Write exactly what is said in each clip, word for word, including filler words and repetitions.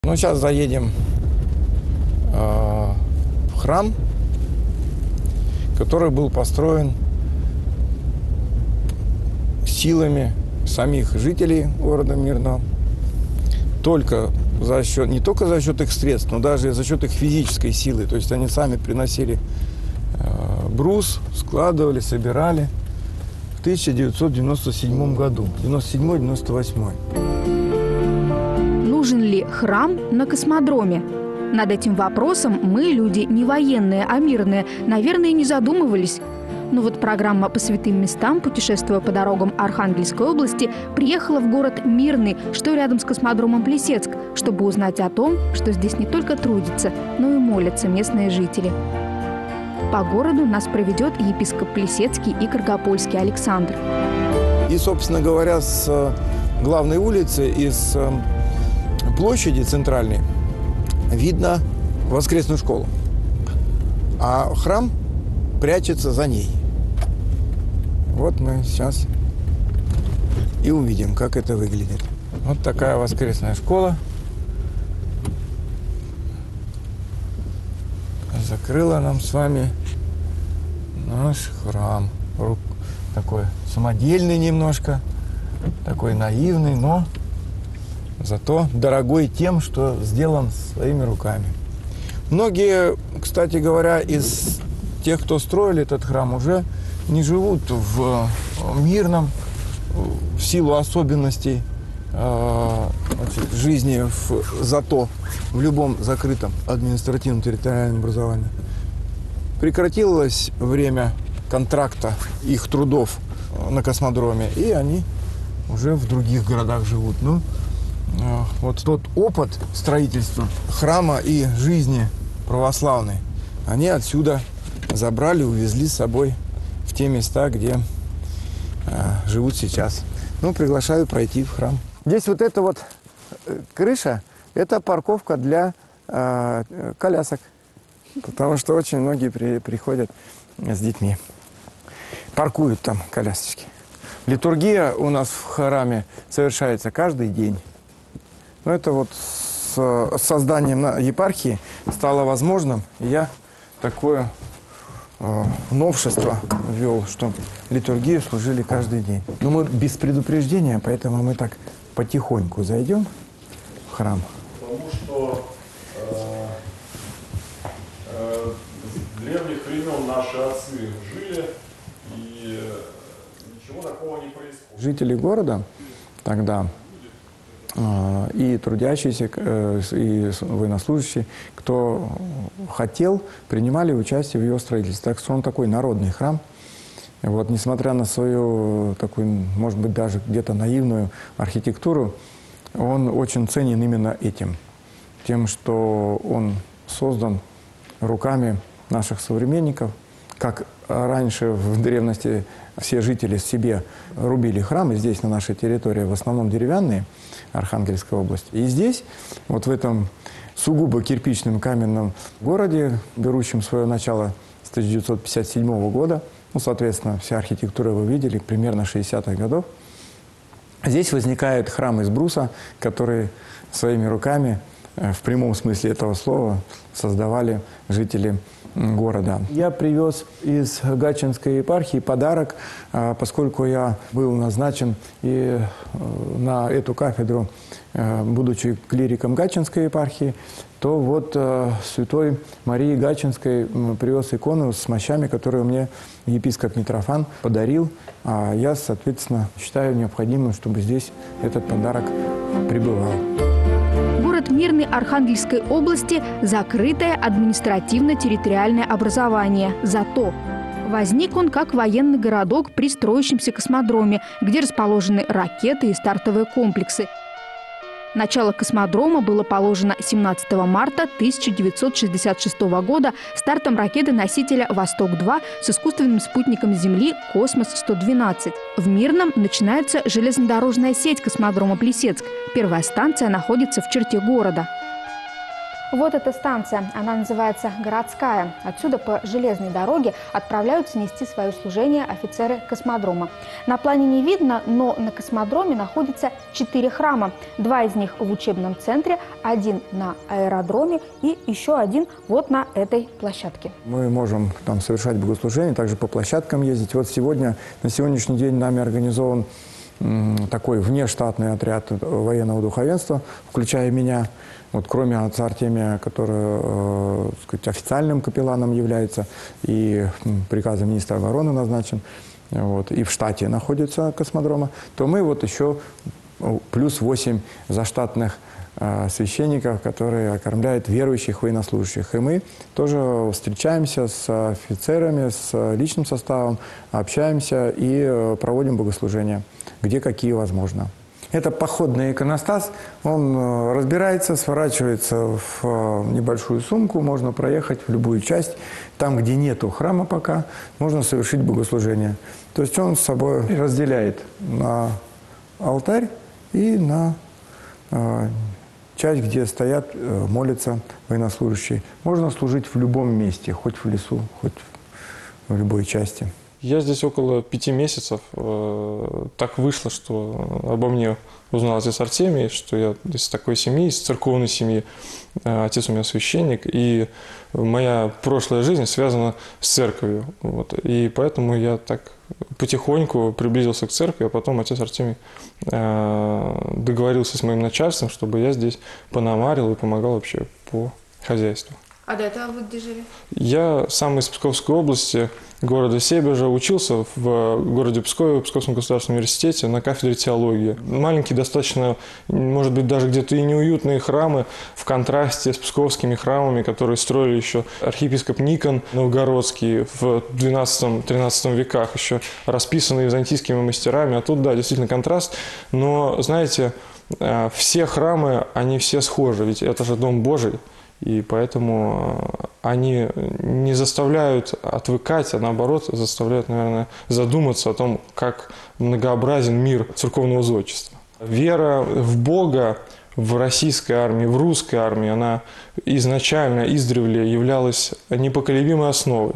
Ну, сейчас заедем э, в храм, который был построен силами самих жителей города Мирного. Только за счет, не только за счет их средств, но даже за счет их физической силы. То есть они сами приносили э, брус, складывали, собирали в тысяча девятьсот девяносто седьмом году, девяносто седьмой — девяносто восьмой. Нужен ли храм на космодроме? Над этим вопросом мы, люди не военные, а мирные, наверное, не задумывались. Но вот программа «По святым местам», путешествуя по дорогам Архангельской области, приехала в город Мирный, что рядом с космодромом Плесецк, чтобы узнать о том, что здесь не только трудятся, но и молятся местные жители. По городу нас проведет епископ Плесецкий и Каргопольский Александр. И, собственно говоря, с главной улицы и с площади центральной видно воскресную школу, а храм прячется за ней. Вот мы сейчас и увидим, как это выглядит. Вот такая воскресная школа. Закрыла нам с вами наш храм. Такой самодельный немножко, такой наивный, но зато дорогой тем, что сделан своими руками. Многие, кстати говоря, из тех, кто строили этот храм, уже не живут в Мирном в силу особенностей э, значит, жизни в ЗАТО, в любом закрытом административном территориальном образовании. Прекратилось время контракта их трудов на космодроме, и они уже в других городах живут. Ну, э, вот тот опыт строительства храма и жизни православной они отсюда забрали, увезли с собой в те места, где э, живут сейчас. Ну, приглашаю пройти в храм. Здесь вот эта вот крыша, это парковка для э, колясок, потому что очень многие при, приходят с детьми. Паркуют там колясочки. Литургия у нас в храме совершается каждый день. Но это вот с созданием епархии стало возможным, и я такое новшество ввел, что литургию служили каждый день. Но мы без предупреждения, поэтому мы так потихоньку зайдем в храм. Потому что э, э, с древних времен наши отцы жили, и ничего такого не происходит. Жители города тогда и трудящиеся, и военнослужащие, кто хотел, принимали участие в его строительстве. Так что он такой народный храм. Вот, несмотря на свою такую, может быть, даже где-то наивную архитектуру, он очень ценен именно этим. Тем, что он создан руками наших современников. Как раньше в древности все жители себе рубили храмы, здесь на нашей территории в основном деревянные, Архангельской области. И здесь, вот в этом сугубо кирпичном каменном городе, берущем свое начало с тысяча девятьсот пятьдесят седьмого года, ну, соответственно, вся архитектура вы видели, примерно шестидесятых годов, здесь возникает храм из бруса, который своими руками, в прямом смысле этого слова, создавали жители города. Я привез из Гатчинской епархии подарок, поскольку я был назначен и на эту кафедру, будучи клириком Гатчинской епархии, то вот святой Марии Гатчинской привез икону с мощами, которую мне епископ Митрофан подарил. А я, соответственно, считаю необходимым, чтобы здесь этот подарок пребывал. Город Мирный Архангельской области – закрытое административно-территориальное образование ЗАТО. Возник он как военный городок при строящемся космодроме, где расположены ракеты и стартовые комплексы. Начало космодрома было положено семнадцатого марта тысяча девятьсот шестьдесят шестого года стартом ракеты-носителя «Восток-два» с искусственным спутником Земли «Космос сто двенадцать». В Мирном начинается железнодорожная сеть космодрома Плесецк. Первая станция находится в черте города. Вот эта станция, она называется «Городская». Отсюда по железной дороге отправляются нести свое служение офицеры космодрома. На плане не видно, но на космодроме находится четыре храма. Два из них в учебном центре, один на аэродроме и еще один вот на этой площадке. Мы можем там совершать богослужения, также по площадкам ездить. Вот сегодня, на сегодняшний день нами организован такой внештатный отряд военного духовенства, включая меня, вот, кроме отца Артемия, который э, сказать, официальным капелланом является и приказом министра обороны назначен, вот, и в штате находится космодрома, то мы вот еще плюс восемь заштатных э, священников, которые окормляют верующих военнослужащих. И мы тоже встречаемся с офицерами, с личным составом, общаемся и э, проводим богослужения, где какие возможно. Это походный иконостас, он разбирается, сворачивается в небольшую сумку, можно проехать в любую часть. Там, где нету храма пока, можно совершить богослужение. То есть он с собой разделяет на алтарь и на э, часть, где стоят, э, молятся военнослужащие. Можно служить в любом месте, хоть в лесу, хоть в любой части. Я здесь около пяти месяцев. Так вышло, что обо мне узнал отец Артемий, что я из такой семьи, из церковной семьи. Отец у меня священник, и моя прошлая жизнь связана с церковью. Вот. И поэтому я так потихоньку приблизился к церкви, а потом отец Артемий договорился с моим начальством, чтобы я здесь пономарил и помогал вообще по хозяйству. А до этого вы где жили? Я сам из Псковской области, города Себежа, учился в городе Пскове, в Псковском государственном университете на кафедре теологии. Маленькие достаточно, может быть, даже где-то и неуютные храмы в контрасте с псковскими храмами, которые строили еще архиепископ Никон Новгородский в двенадцатом-тринадцатом веках, еще расписанные византийскими мастерами. А тут, да, действительно контраст. Но, знаете, все храмы, они все схожи, ведь это же Дом Божий. И поэтому они не заставляют отвыкать, а наоборот заставляют, наверное, задуматься о том, как многообразен мир церковного зодчества. Вера в Бога в российской армии, в русской армии, она изначально, издревле являлась непоколебимой основой.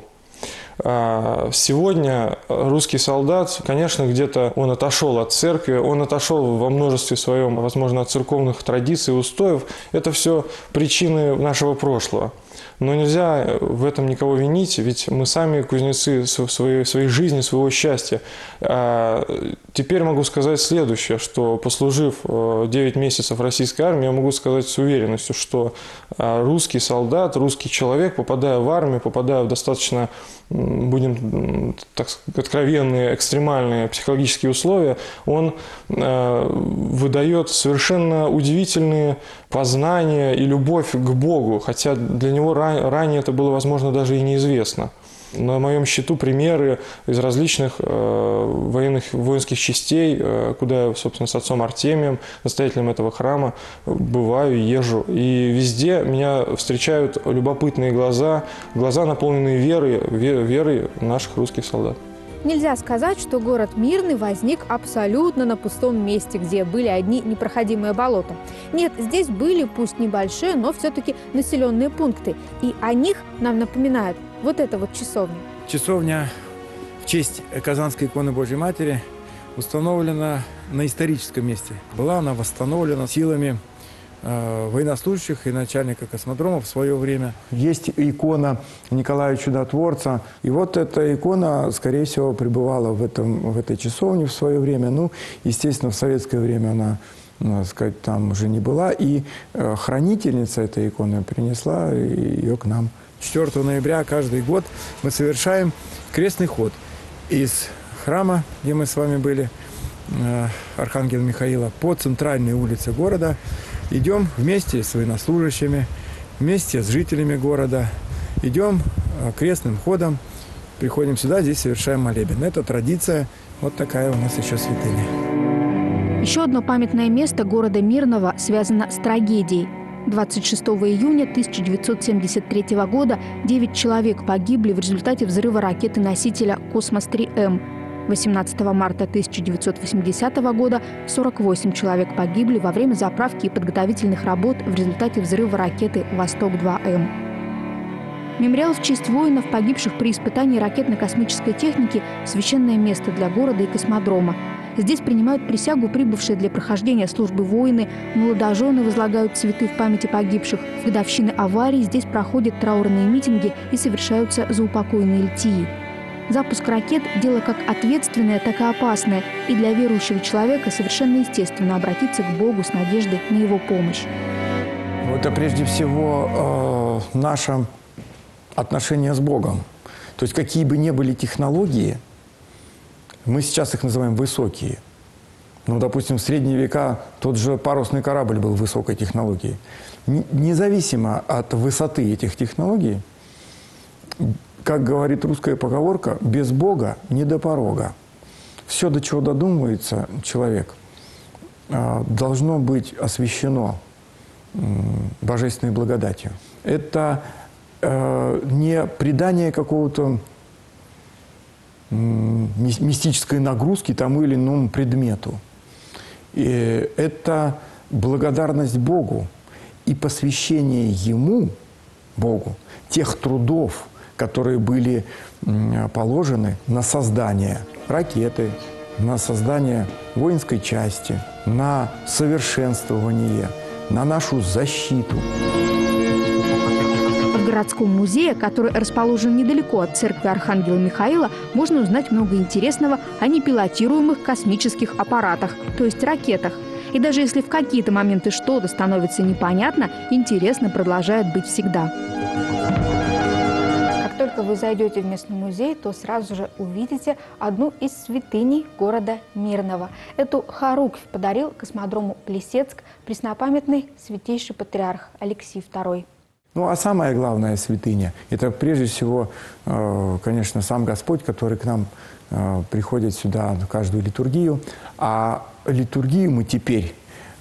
Сегодня русский солдат, конечно, где-то он отошел от церкви, он отошел во множестве своем, возможно, от церковных традиций и устоев. Это все причины нашего прошлого. Но нельзя в этом никого винить, ведь мы сами кузнецы своей, своей жизни, своего счастья. Теперь могу сказать следующее, что послужив девять месяцев в российской армии, я могу сказать с уверенностью, что русский солдат, русский человек, попадая в армию, попадая в достаточно, будем так сказать, откровенные, экстремальные психологические условия, он выдает совершенно удивительные познания и любовь к Богу, хотя для него ранее это было, возможно, даже и неизвестно. На моем счету примеры из различных э, военных, воинских частей, э, куда я, собственно, с отцом Артемием, настоятелем этого храма, бываю, езжу. И везде меня встречают любопытные глаза, глаза, наполненные верой, верой наших русских солдат. Нельзя сказать, что город Мирный возник абсолютно на пустом месте, где были одни непроходимые болота. Нет, здесь были, пусть небольшие, но все-таки населенные пункты. И о них нам напоминают вот эта вот часовня. Часовня в честь Казанской иконы Божьей Матери установлена на историческом месте. Была она восстановлена силами э, военнослужащих и начальника космодрома в свое время. Есть икона Николая Чудотворца. И вот эта икона, скорее всего, пребывала в, этом, в этой часовне в свое время. Ну, естественно, в советское время она, надо сказать, там уже не была. И э, хранительница этой иконы принесла ее к нам. четвёртого ноября каждый год мы совершаем крестный ход из храма, где мы с вами были, э, Архангела Михаила, по центральной улице города. Идем вместе с военнослужащими, вместе с жителями города. Идем э, крестным ходом, приходим сюда, здесь совершаем молебен. Это традиция, вот такая у нас еще святыня. Еще одно памятное место города Мирного связано с трагедией. двадцать шестого июня тысяча девятьсот семьдесят третьего года девять человек погибли в результате взрыва ракеты-носителя «Космос три М». восемнадцатого марта тысяча девятьсот восьмидесятого года сорок восемь человек погибли во время заправки и подготовительных работ в результате взрыва ракеты «Восток-два М». Мемориал в честь воинов, погибших при испытании ракетно-космической техники – священное место для города и космодрома. Здесь принимают присягу прибывшие для прохождения службы воины, молодожены возлагают цветы в памяти погибших. В годовщины аварии здесь проходят траурные митинги и совершаются заупокойные литии. Запуск ракет – дело как ответственное, так и опасное. И для верующего человека совершенно естественно обратиться к Богу с надеждой на Его помощь. Это прежде всего э, наше отношение с Богом. То есть какие бы ни были технологии, мы сейчас их называем высокие. Ну, допустим, в средние века тот же парусный корабль был высокой технологией. Независимо от высоты этих технологий, как говорит русская поговорка, без Бога не до порога. Все, до чего додумывается человек, должно быть освящено божественной благодатью. Это не придание какого-то мистической нагрузки тому или иному предмету. И это благодарность Богу и посвящение Ему, Богу, тех трудов, которые были положены на создание ракеты, на создание воинской части, на совершенствование, на нашу защиту. В городском музее, который расположен недалеко от церкви Архангела Михаила, можно узнать много интересного о непилотируемых космических аппаратах, то есть ракетах. И даже если в какие-то моменты что-то становится непонятно, интересно продолжает быть всегда. Как только вы зайдете в местный музей, то сразу же увидите одну из святыней города Мирного. Эту хоругвь подарил космодрому Плесецк преснопамятный святейший патриарх Алексий второй. Ну, а самая главная святыня – это прежде всего, конечно, сам Господь, который к нам приходит сюда на каждую литургию. А литургию мы теперь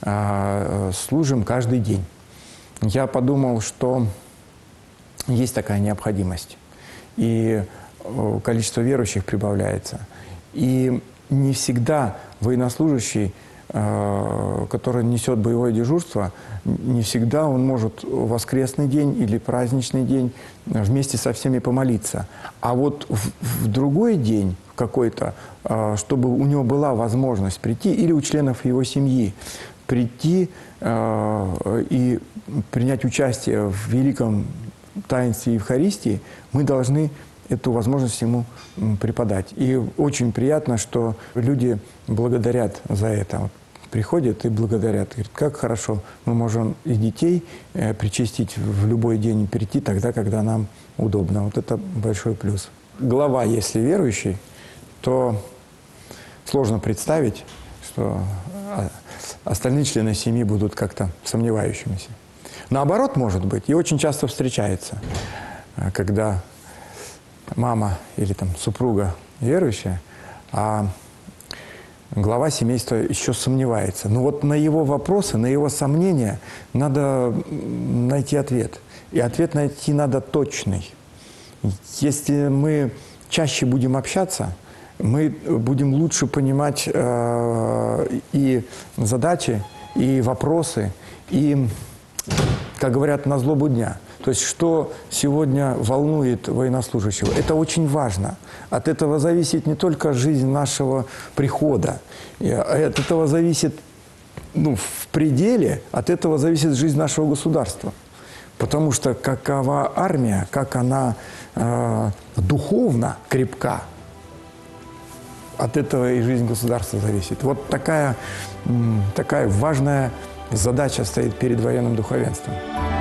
служим каждый день. Я подумал, что есть такая необходимость. И количество верующих прибавляется. И не всегда военнослужащий, который несет боевое дежурство, не всегда он может в воскресный день или праздничный день вместе со всеми помолиться. А вот в, в другой день какой-то, чтобы у него была возможность прийти, или у членов его семьи, прийти э, и принять участие в великом таинстве Евхаристии, мы должны эту возможность ему преподать. И очень приятно, что люди благодарят за это. Приходят и благодарят. Говорят, как хорошо, мы можем и детей э, причастить в любой день и прийти тогда, когда нам удобно. Вот это большой плюс. Глава, если верующий, то сложно представить, что остальные члены семьи будут как-то сомневающимися. Наоборот, может быть, и очень часто встречается, когда мама или там супруга верующая, а глава семейства еще сомневается. Но вот на его вопросы, на его сомнения надо найти ответ. И ответ найти надо точный. Если мы чаще будем общаться, мы будем лучше понимать э, и задачи, и вопросы, и, как говорят, на злобу дня. То есть, что сегодня волнует военнослужащего, это очень важно. От этого зависит не только жизнь нашего прихода, от этого зависит, ну, в пределе, от этого зависит жизнь нашего государства. Потому что какова армия, как она э, духовно крепка, от этого и жизнь государства зависит. Вот такая, такая важная задача стоит перед военным духовенством.